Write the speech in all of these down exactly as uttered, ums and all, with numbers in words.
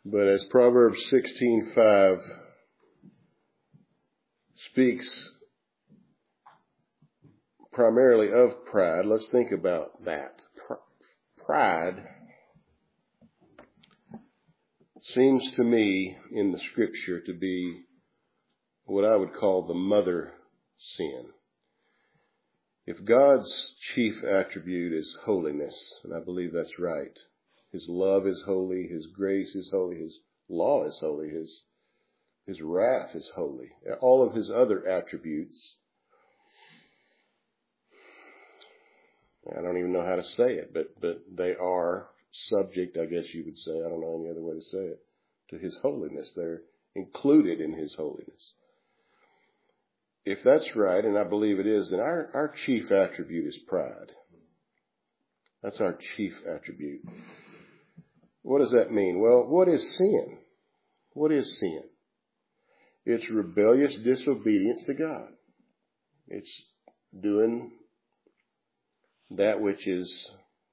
But as Proverbs sixteen five speaks primarily of pride, let's think about that. Pride seems to me in the scripture to be what I would call the mother sin. If God's chief attribute is holiness, and I believe that's right, His love is holy, His grace is holy, His law is holy, His, His wrath is holy, all of His other attributes, I don't even know how to say it, but, but they are subject, I guess you would say, I don't know any other way to say it, to His holiness. They're included in His holiness. If that's right, and I believe it is, then our, our chief attribute is pride. That's our chief attribute. What does that mean? Well, what is sin? What is sin? It's rebellious disobedience to God. It's doing that which is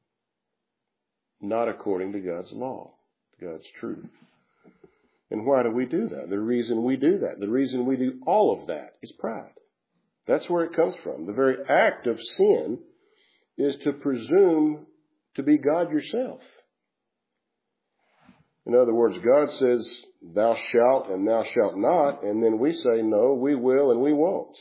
not according to God's law, God's truth. And why do we do that? The reason we do that, the reason we do all of that is pride. That's where it comes from. The very act of sin is to presume to be God yourself. In other words, God says, thou shalt and thou shalt not, and then we say, no, we will and we won't.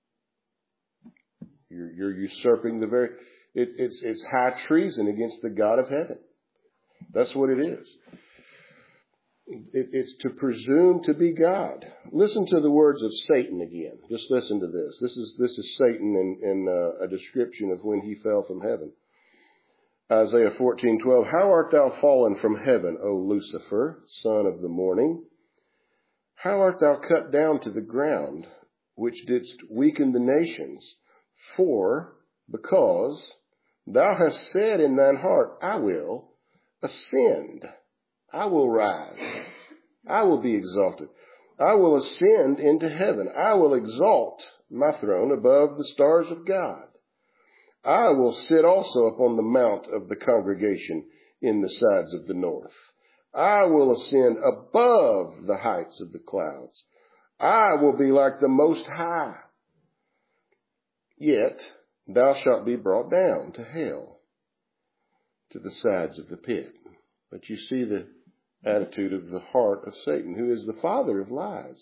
You're, you're usurping the very, it, it's, it's high treason against the God of heaven. That's what it is. It, it's to presume to be God. Listen to the words of Satan again. Just listen to this. This is this is Satan in, in uh, a description of when he fell from heaven. Isaiah fourteen twelve. How art thou fallen from heaven, O Lucifer, son of the morning? How art thou cut down to the ground, which didst weaken the nations? For, because thou hast said in thine heart, I will ascend. I will rise. I will be exalted. I will ascend into heaven. I will exalt my throne above the stars of God. I will sit also upon the mount of the congregation in the sides of the north. I will ascend above the heights of the clouds. I will be like the Most High. Yet thou shalt be brought down to hell, to the sides of the pit. But you see the attitude of the heart of Satan, who is the father of lies.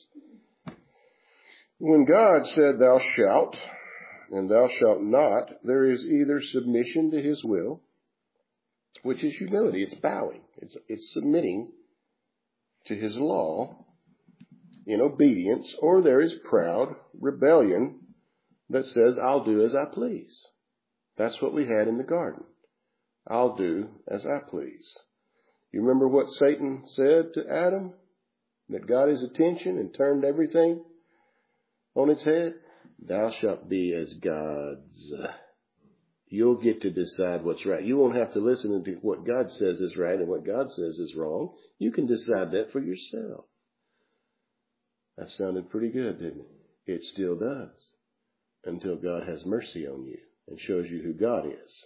When God said, thou shalt and thou shalt not, there is either submission to His will, which is humility. It's bowing. It's, it's submitting to His law in obedience, or there is proud rebellion that says, I'll do as I please. That's what we had in the garden. I'll do as I please. You remember what Satan said to Adam? That got his attention and turned everything on its head? Thou shalt be as gods. You'll get to decide what's right. You won't have to listen to what God says is right and what God says is wrong. You can decide that for yourself. That sounded pretty good, didn't it? It still does. Until God has mercy on you and shows you who God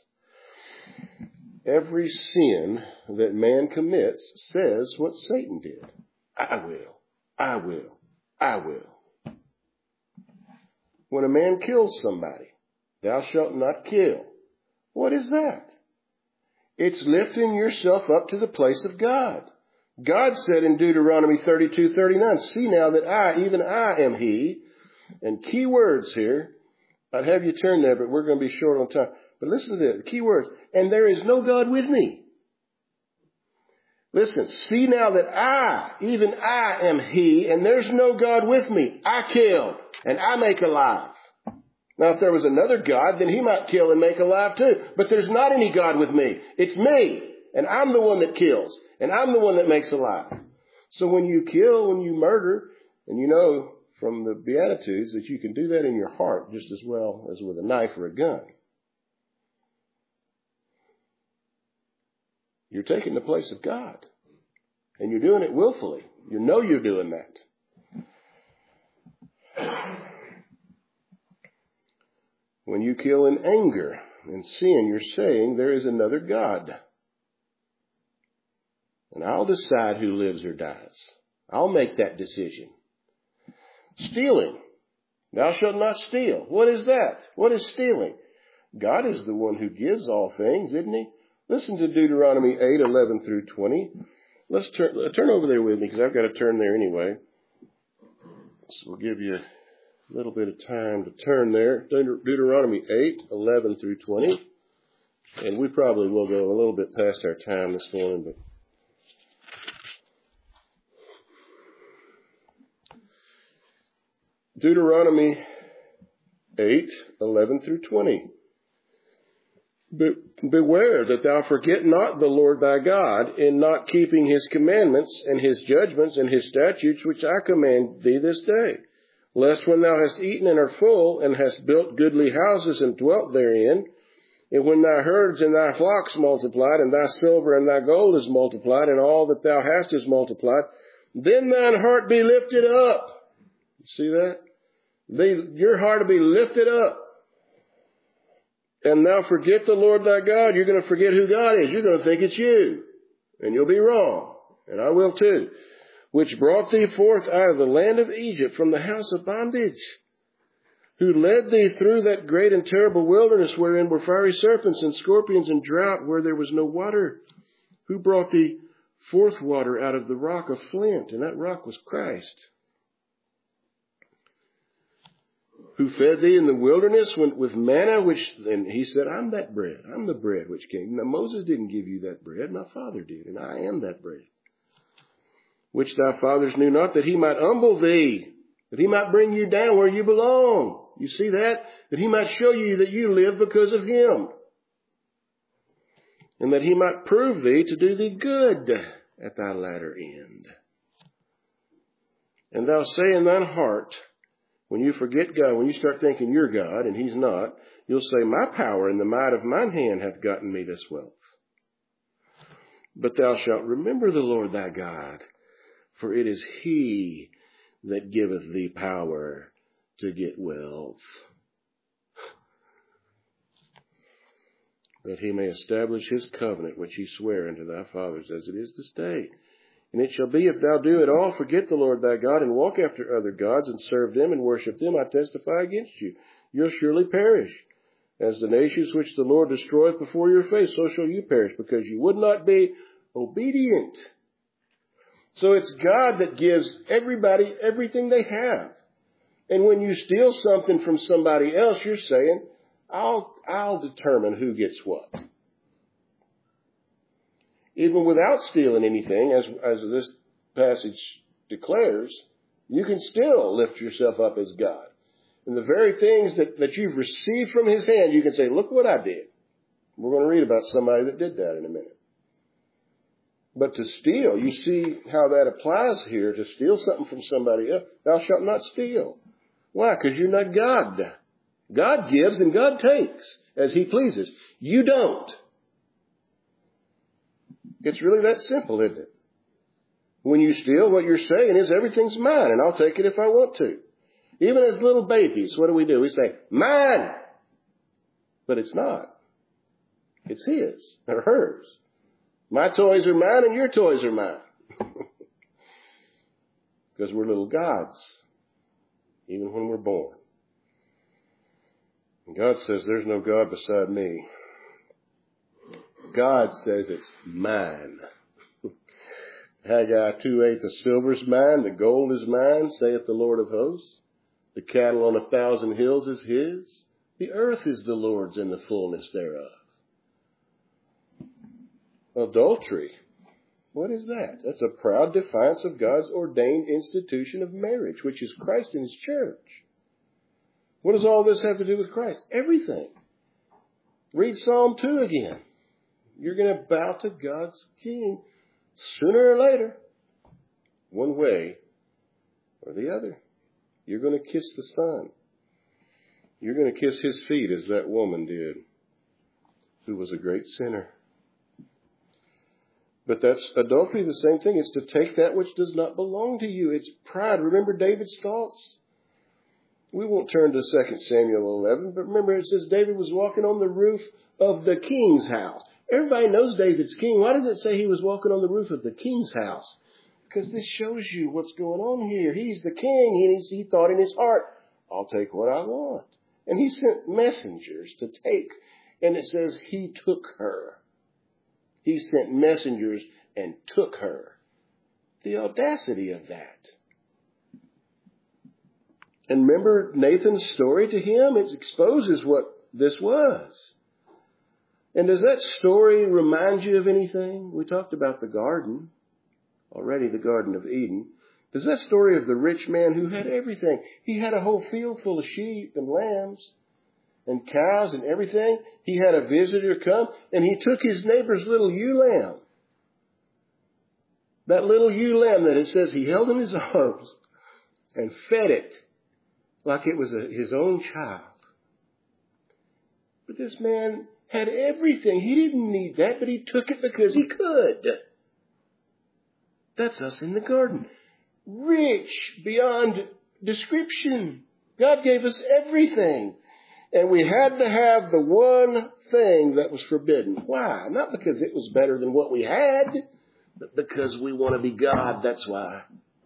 is. Every sin that man commits says what Satan did. I will, I will, I will. When a man kills somebody, thou shalt not kill. What is that? It's lifting yourself up to the place of God. God said in Deuteronomy thirty-two thirty-nine, see now that I, even I am He. And key words here, I'd have you turn there, but we're going to be short on time. But listen to this, key words. And there is no God with me. Listen, see now that I, even I am He, and there's no God with me. I kill, and I make alive. Now, if there was another God, then He might kill and make alive too. But there's not any God with me. It's me, and I'm the one that kills, and I'm the one that makes alive. So when you kill, when you murder, and you know from the Beatitudes that you can do that in your heart just as well as with a knife or a gun. You're taking the place of God. And you're doing it willfully. You know you're doing that. When you kill in anger and sin, you're saying there is another God. And I'll decide who lives or dies. I'll make that decision. Stealing. Thou shalt not steal. What is that? What is stealing? God is the one who gives all things, isn't he? Listen to Deuteronomy eight, eleven through twenty. Let's turn, turn over there with me because I've got to turn there anyway. So we'll give you a little bit of time to turn there. Deuteronomy eight, eleven through twenty. And we probably will go a little bit past our time this morning, but Deuteronomy eight, eleven through twenty. Be- beware that thou forget not the Lord thy God in not keeping his commandments and his judgments and his statutes which I command thee this day. Lest when thou hast eaten and are full and hast built goodly houses and dwelt therein, and when thy herds and thy flocks multiplied and thy silver and thy gold is multiplied and all that thou hast is multiplied, then thine heart be lifted up. See that? Be, your heart will be lifted up. And thou forget the Lord thy God. You're going to forget who God is. You're going to think it's you. And you'll be wrong. And I will too. Which brought thee forth out of the land of Egypt from the house of bondage. Who led thee through that great and terrible wilderness wherein were fiery serpents and scorpions and drought where there was no water. Who brought thee forth water out of the rock of flint. And that rock was Christ. Who fed thee in the wilderness with manna, which, and he said, I'm that bread. I'm the bread which came. Now, Moses didn't give you that bread. My Father did, and I am that bread. Which thy fathers knew not, that he might humble thee, that he might bring you down where you belong. You see that? That he might show you that you live because of him. And that he might prove thee to do thee good at thy latter end. And thou say in thine heart, when you forget God, when you start thinking you're God and he's not, you'll say, my power and the might of mine hand hath gotten me this wealth. But thou shalt remember the Lord thy God, for it is he that giveth thee power to get wealth, that he may establish his covenant which he sware unto thy fathers as it is this day. And it shall be, if thou do at all forget the Lord thy God, and walk after other gods, and serve them, and worship them, I testify against you. You'll surely perish. As the nations which the Lord destroyeth before your face, so shall you perish, because you would not be obedient. So it's God that gives everybody everything they have. And when you steal something from somebody else, you're saying, I'll, I'll determine who gets what. Even without stealing anything, as, as this passage declares, you can still lift yourself up as God. And the very things that, that you've received from his hand, you can say, look what I did. We're going to read about somebody that did that in a minute. But to steal, you see how that applies here, to steal something from somebody else. Thou shalt not steal. Why? Because you're not God. God gives and God takes as he pleases. You don't. It's really that simple, isn't it? When you steal, what you're saying is everything's mine, and I'll take it if I want to. Even as little babies, what do we do? We say, mine! But it's not. It's his or hers. My toys are mine and your toys are mine. Because we're little gods, even when we're born. And God says, there's no God beside me. God says it's mine. Haggai two eight, the silver is mine, the gold is mine, saith the Lord of hosts. The cattle on a thousand hills is his. The earth is the Lord's and the fullness thereof. Adultery. What is that? That's a proud defiance of God's ordained institution of marriage, which is Christ and his church. What does all this have to do with Christ? Everything. Read Psalm two again. You're going to bow to God's King sooner or later, one way or the other. You're going to kiss the Son. You're going to kiss his feet as that woman did, who was a great sinner. But that's adultery, the same thing. It's to take that which does not belong to you. It's pride. Remember David's thoughts? We won't turn to Second Samuel eleven, but remember it says David was walking on the roof of the king's house. Everybody knows David's king. Why does it say he was walking on the roof of the king's house? Because this shows you what's going on here. He's the king, and he thought in his heart, I'll take what I want. And he sent messengers to take. And it says he took her. He sent messengers and took her. The audacity of that. And remember Nathan's story to him? It exposes what this was. And does that story remind you of anything? We talked about the garden, already the Garden of Eden. Does that story of the rich man who had everything? He had a whole field full of sheep and lambs and cows and everything. He had a visitor come and he took his neighbor's little ewe lamb. That little ewe lamb that it says he held in his arms and fed it like it was a, his own child. But this man had everything. He didn't need that, but he took it because he could. That's us in the garden. Rich beyond description. God gave us everything. And we had to have the one thing that was forbidden. Why? Not because it was better than what we had, but because we want to be God. That's why.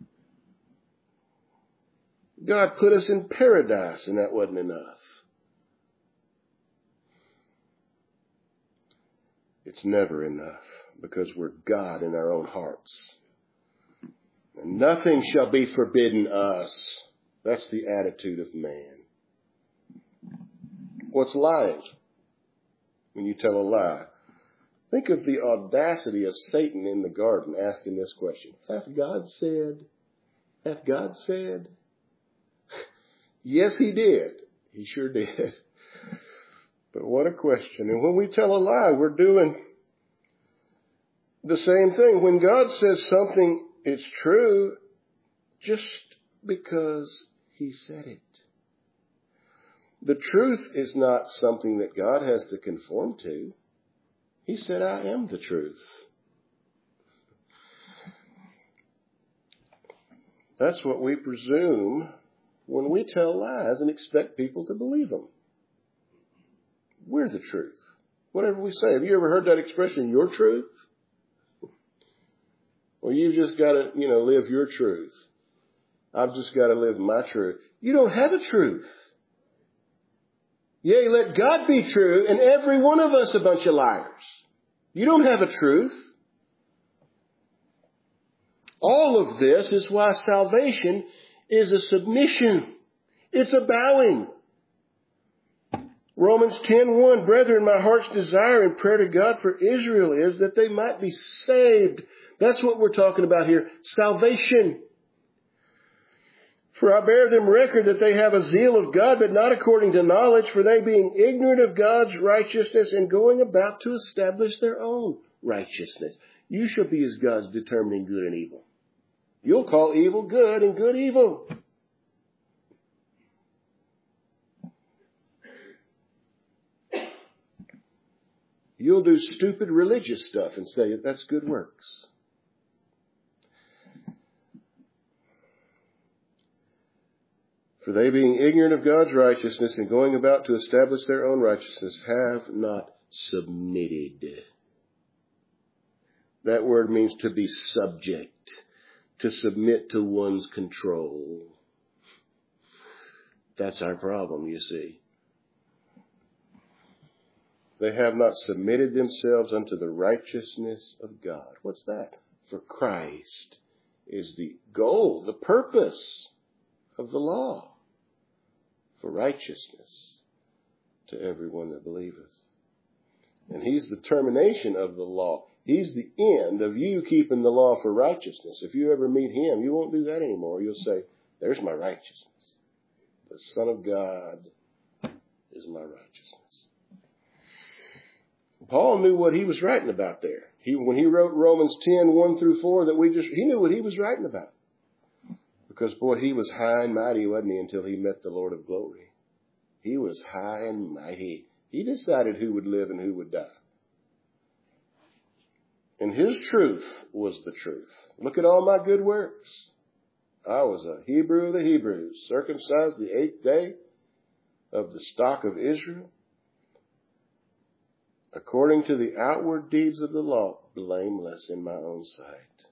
God put us in paradise, and that wasn't enough. It's never enough because we're God in our own hearts. And nothing shall be forbidden us. That's the attitude of man. What's lying? When you tell a lie. Think of the audacity of Satan in the garden asking this question. Hath God said? Hath God said? Yes, he did. He sure did. But what a question. And when we tell a lie, we're doing the same thing. When God says something, it's true just because he said it. The truth is not something that God has to conform to. He said, I am the truth. That's what we presume when we tell lies and expect people to believe them. We're the truth. Whatever we say. Have you ever heard that expression, your truth? Well, you've just got to, you know, live your truth. I've just got to live my truth. You don't have a truth. Yea, let God be true and every one of us a bunch of liars. You don't have a truth. All of this is why salvation is a submission. It's a bowing. Romans ten one, brethren, my heart's desire and prayer to God for Israel is that they might be saved. That's what we're talking about here. Salvation. For I bear them record that they have a zeal of God, but not according to knowledge, for they being ignorant of God's righteousness and going about to establish their own righteousness. You shall be as God's determining good and evil. You'll call evil good and good evil. You'll do stupid religious stuff and say that's good works. For they being ignorant of God's righteousness and going about to establish their own righteousness have not submitted. That word means to be subject, to submit to one's control. That's our problem, you see. They have not submitted themselves unto the righteousness of God. What's that? For Christ is the goal, the purpose of the law. For righteousness to everyone that believeth. And he's the termination of the law. He's the end of you keeping the law for righteousness. If you ever meet him, you won't do that anymore. You'll say, there's my righteousness. The Son of God is my righteousness. Paul knew what he was writing about there. He, when he wrote Romans ten, one through four, that we just, he knew what he was writing about. Because, boy, he was high and mighty, wasn't he, until he met the Lord of glory. He was high and mighty. He decided who would live and who would die. And his truth was the truth. Look at all my good works. I was a Hebrew of the Hebrews, circumcised the eighth day of the stock of Israel. according to the outward deeds of the law, blameless in my own sight.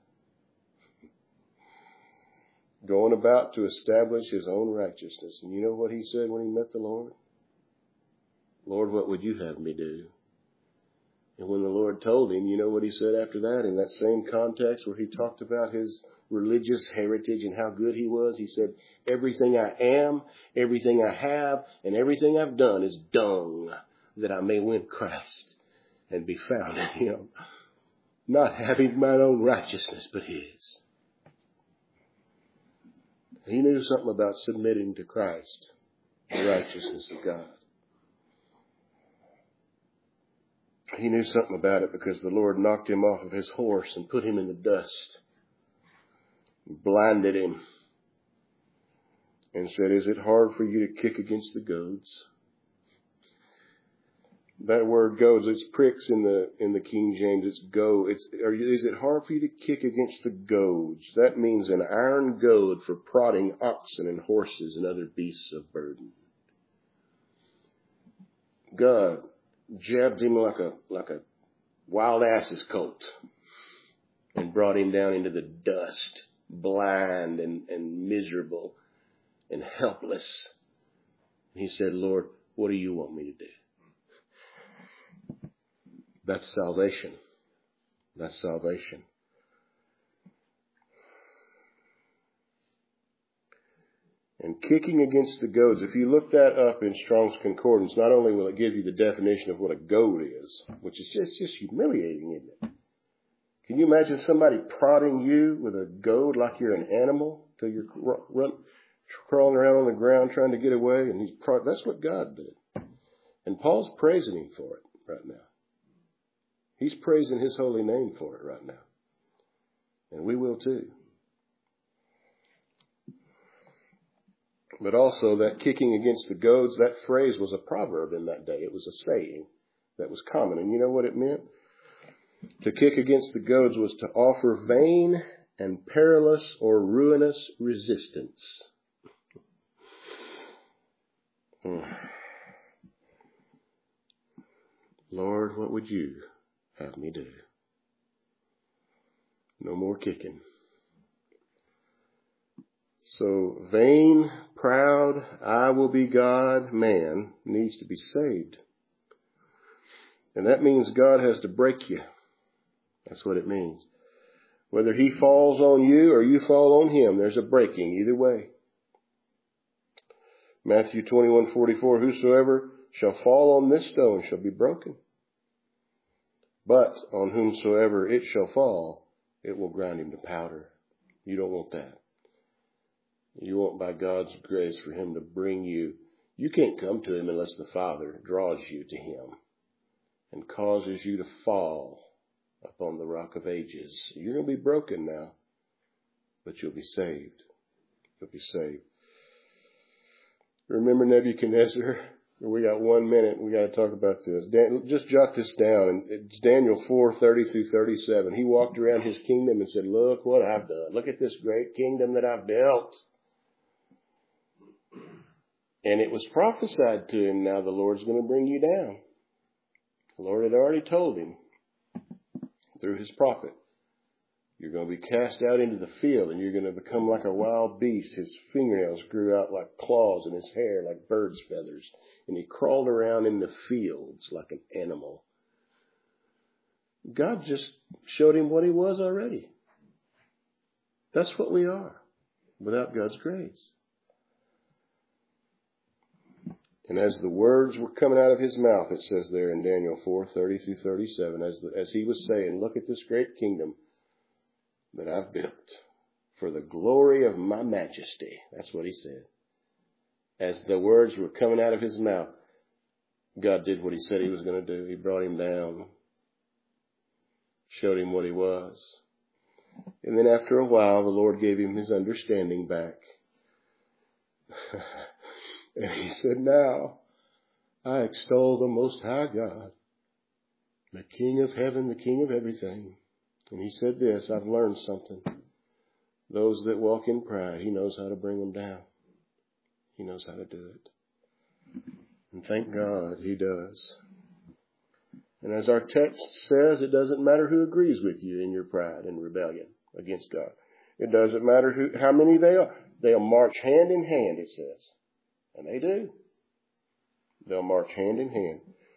Going about to establish his own righteousness. And you know what he said when he met the Lord? Lord, what would you have me do? And when the Lord told him, you know what he said after that? In that same context where he talked about his religious heritage and how good he was, he said, everything I am, everything I have, and everything I've done is dung, that I may win Christ and be found in him, not having mine own righteousness, but his. He knew something about submitting to Christ, the righteousness of God. He knew something about it because the Lord knocked him off of his horse and put him in the dust, blinded him, and said, is it hard for you to kick against the goads? That word goads, it's pricks in the in the King James. It's go. It's are you, is it hard for you to kick against the goads? That means an iron goad for prodding oxen and horses and other beasts of burden. God jabbed him like a like a wild ass's colt and brought him down into the dust, blind and, and miserable and helpless. And he said, Lord, what do you want me to do? That's salvation. That's salvation. And kicking against the goads, if you look that up in Strong's Concordance, not only will it give you the definition of what a goad is, which is just, just humiliating, isn't it? Can you imagine somebody prodding you with a goad like you're an animal till you're run, crawling around on the ground trying to get away? And he's prod, that's what God did. And Paul's praising him for it right now. He's praising his holy name for it right now. And we will too. But also that kicking against the goads, that phrase was a proverb in that day. It was a saying that was common. And you know what it meant? To kick against the goads was to offer vain and perilous or ruinous resistance. Lord, what would you have me do? No more kicking. So vain, proud, I will be God man needs to be saved. And that means God has to break you. That's what it means. Whether he falls on you or you fall on him, there's a breaking either way. Matthew twenty-one forty-four, whosoever shall fall on this stone shall be broken. But on whomsoever it shall fall, it will grind him to powder. You don't want that. You want by God's grace for him to bring you. You can't come to him unless the Father draws you to him and causes you to fall upon the rock of ages. You're going to be broken now, but you'll be saved. You'll be saved. Remember Nebuchadnezzar? We got one minute. We got to talk about this. Dan, just jot this down. It's Daniel four thirty through thirty-seven. He walked around his kingdom and said, look what I've done. Look at this great kingdom that I've built. And it was prophesied to him, now the Lord's going to bring you down. The Lord had already told him through his prophet, you're going to be cast out into the field and you're going to become like a wild beast. His fingernails grew out like claws and his hair like bird's feathers. And he crawled around in the fields like an animal. God just showed him what he was already. That's what we are without God's grace. And as the words were coming out of his mouth, it says there in Daniel four thirty through thirty-seven, as, the, as he was saying, look at this great kingdom that I've built for the glory of my majesty. That's what he said. As the words were coming out of his mouth, God did what he said he was going to do. He brought him down, showed him what he was. And then after a while, the Lord gave him his understanding back. And he said, now I extol the Most High God, the King of heaven, the King of everything. And he said this, I've learned something. Those that walk in pride, he knows how to bring them down. He knows how to do it. And thank God he does. And as our text says, it doesn't matter who agrees with you in your pride and rebellion against God. It doesn't matter who, how many they are. They'll march hand in hand, it says. And they do. They'll march hand in hand.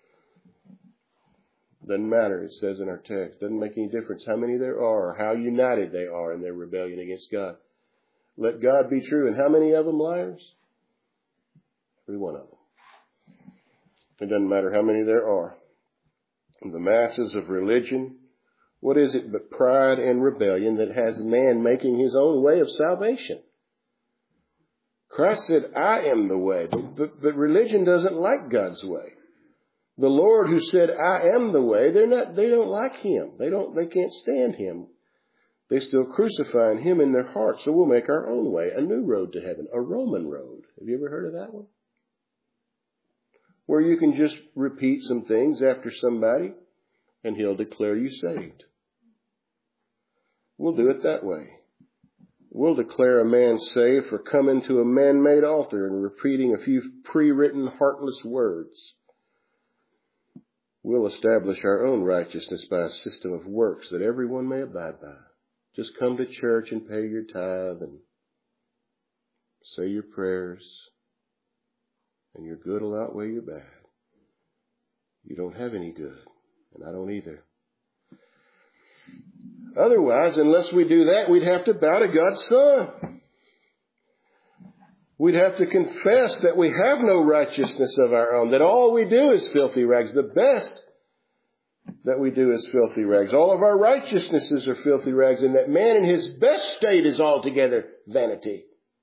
Doesn't matter, it says in our text. Doesn't make any difference how many there are or how united they are in their rebellion against God. Let God be true. And how many of them liars? Every one of them. It doesn't matter how many there are. The masses of religion, what is it but pride and rebellion that has man making his own way of salvation? Christ said, I am the way, but, but, but religion doesn't like God's way. The Lord who said, I am the way, they're not, they don't like him. They don't, they can't stand him. They still crucifying him in their hearts. So we'll make our own way, a new road to heaven, a Roman road. Have you ever heard of that one? Where you can just repeat some things after somebody and he'll declare you saved. We'll do it that way. We'll declare a man saved for coming to a man-made altar and repeating a few pre-written heartless words. We'll establish our own righteousness by a system of works that everyone may abide by. Just come to church and pay your tithe and say your prayers, and your good will outweigh your bad. You don't have any good, and I don't either. Otherwise, unless we do that, we'd have to bow to God's Son. We'd have to confess that we have no righteousness of our own, that all we do is filthy rags. The best that we do is filthy rags. All of our righteousnesses are filthy rags, and that man in his best state is altogether vanity.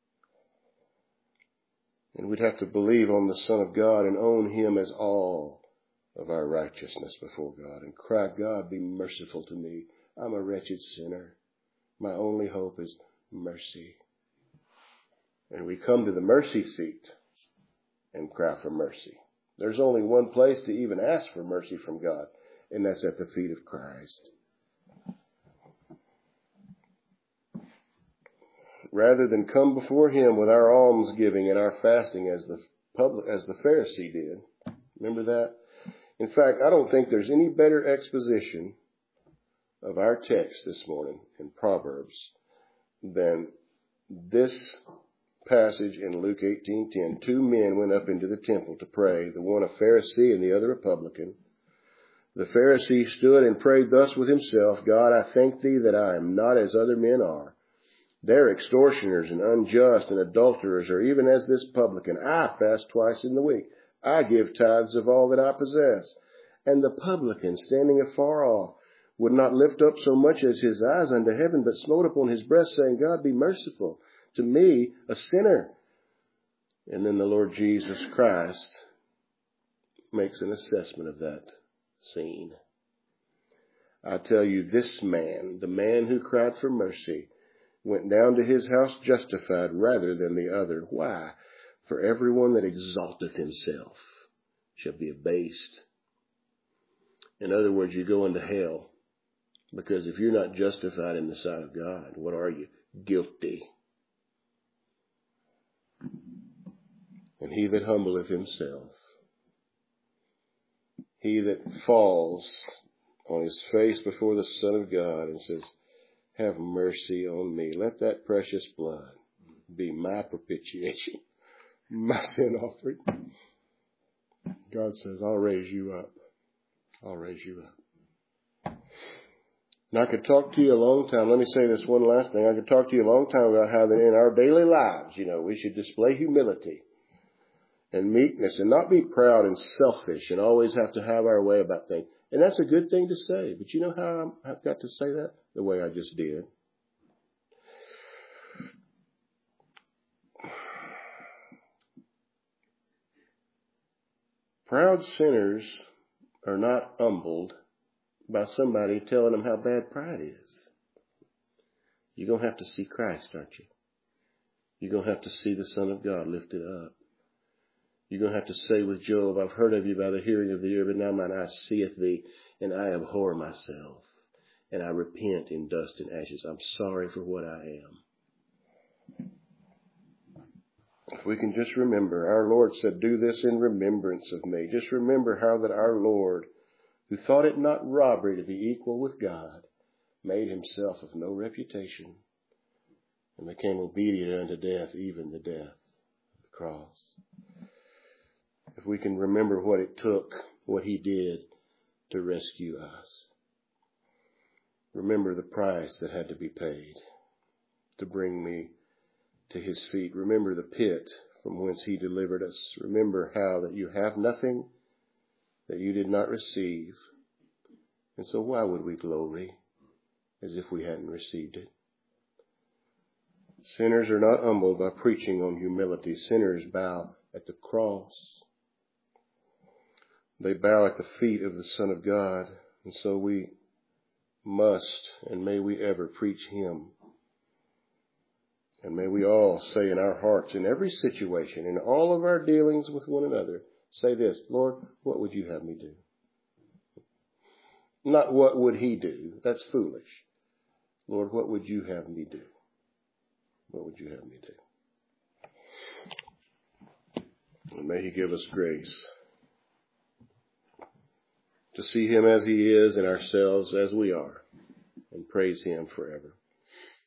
And we'd have to believe on the Son of God and own him as all of our righteousness before God and cry, God, be merciful to me. I'm a wretched sinner. My only hope is mercy. And we come to the mercy seat and cry for mercy. There's only one place to even ask for mercy from God, and that's at the feet of Christ. Rather than come before him with our almsgiving and our fasting as the public, as the Pharisee did. Remember that? In fact, I don't think there's any better exposition of our text this morning in Proverbs than this passage in Luke eighteen ten. Two men went up into the temple to pray, the one a Pharisee and the other a publican. The Pharisee stood and prayed thus with himself, God, I thank thee that I am not as other men are. They're extortioners and unjust and adulterers, or even as this publican. I fast twice in the week. I give tithes of all that I possess. And the publican, standing afar off, would not lift up so much as his eyes unto heaven, but smote upon his breast, saying, God, be merciful to me, a sinner. And then the Lord Jesus Christ makes an assessment of that scene. I tell you, this man, the man who cried for mercy, went down to his house justified rather than the other. Why? For everyone that exalteth himself shall be abased. In other words, you go into hell. Because if you're not justified in the sight of God, what are you? Guilty. And he that humbleth himself, he that falls on his face before the Son of God and says, have mercy on me. Let that precious blood be my propitiation, my sin offering. God says, I'll raise you up. I'll raise you up. And I could talk to you a long time. Let me say this one last thing. I could talk to you a long time about how that in our daily lives, you know, we should display humility and meekness and not be proud and selfish and always have to have our way about things. And that's a good thing to say. But you know how I've got to say that? The way I just did. Proud sinners are not humbled by somebody telling them how bad pride is. You're going to have to see Christ, aren't you? You're going to have to see the Son of God lifted up. You're going to have to say with Job, I've heard of you by the hearing of the ear, but now mine eye seeth thee, and I abhor myself, and I repent in dust and ashes. I'm sorry for what I am. If we can just remember, our Lord said, do this in remembrance of me. Just remember how that our Lord, who thought it not robbery to be equal with God, made himself of no reputation, and became obedient unto death, even the death of the cross. If we can remember what it took, what he did to rescue us. Remember the price that had to be paid to bring me to his feet. Remember the pit from whence he delivered us. Remember how that you have nothing that you did not receive. And so why would we glory as if we hadn't received it? Sinners are not humbled by preaching on humility. Sinners bow at the cross. They bow at the feet of the Son of God. And so we must, and may we ever preach him. And may we all say in our hearts, in every situation, in all of our dealings with one another, say this: Lord, what would you have me do? Not what would he do? That's foolish. Lord, what would you have me do? What would you have me do? And may he give us grace to see him as he is and ourselves as we are, and praise him forever.